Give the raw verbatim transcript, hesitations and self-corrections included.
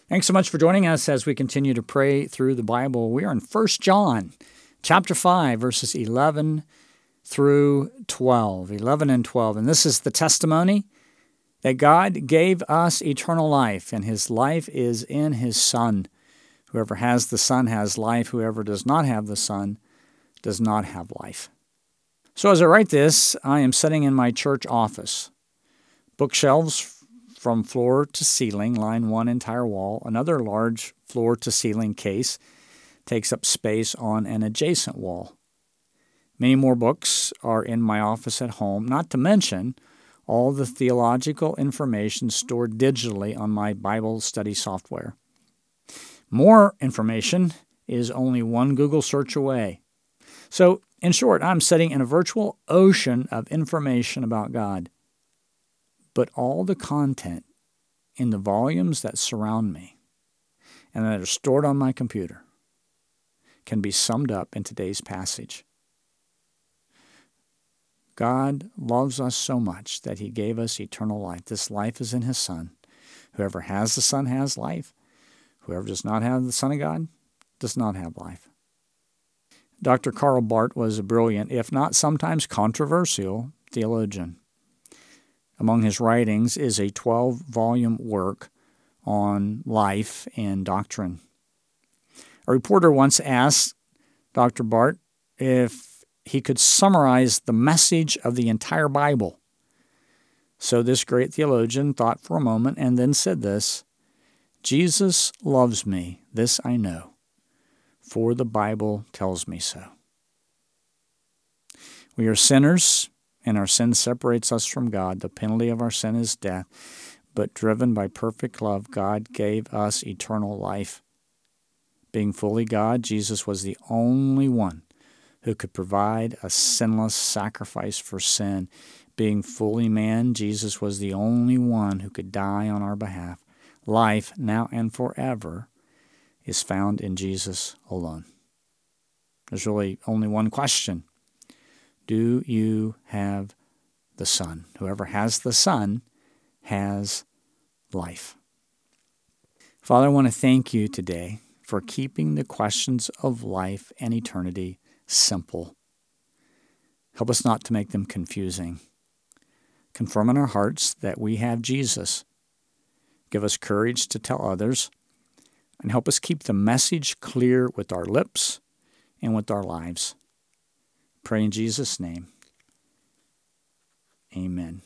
Thanks so much for joining us as we continue to pray through the Bible. We are in First John chapter five, verses eleven through twelve. eleven and twelve. And this is the testimony that God gave us eternal life, and his life is in his Son. Whoever has the Son has life. Whoever does not have the Son does not have life. So as I write this, I am sitting in my church office. Bookshelves from floor to ceiling line one entire wall. Another large floor-to-ceiling case takes up space on an adjacent wall. Many more books are in my office at home, not to mention all the theological information stored digitally on my Bible study software. More information is only one Google search away. So, in short, I'm sitting in a virtual ocean of information about God. But all the content in the volumes that surround me and that are stored on my computer can be summed up in today's passage. God loves us so much that he gave us eternal life. This life is in his Son. Whoever has the Son has life. Whoever does not have the Son of God does not have life. Doctor Karl Barth was a brilliant, if not sometimes controversial, theologian. Among his writings is a twelve-volume work on life and doctrine. A reporter once asked Doctor Barth if he could summarize the message of the entire Bible. So this great theologian thought for a moment and then said this: Jesus loves me, this I know, for the Bible tells me so. We are sinners, and our sin separates us from God. The penalty of our sin is death, but driven by perfect love, God gave us eternal life. Being fully God, Jesus was the only one who could provide a sinless sacrifice for sin. Being fully man, Jesus was the only one who could die on our behalf. Life, now and forever, is found in Jesus alone. There's really only one question. Do you have the Son? Whoever has the Son has life. Father, I want to thank you today for keeping the questions of life and eternity simple. Help us not to make them confusing. Confirm in our hearts that we have Jesus. Give us courage to tell others, and help us keep the message clear with our lips and with our lives. Pray in Jesus' name. Amen.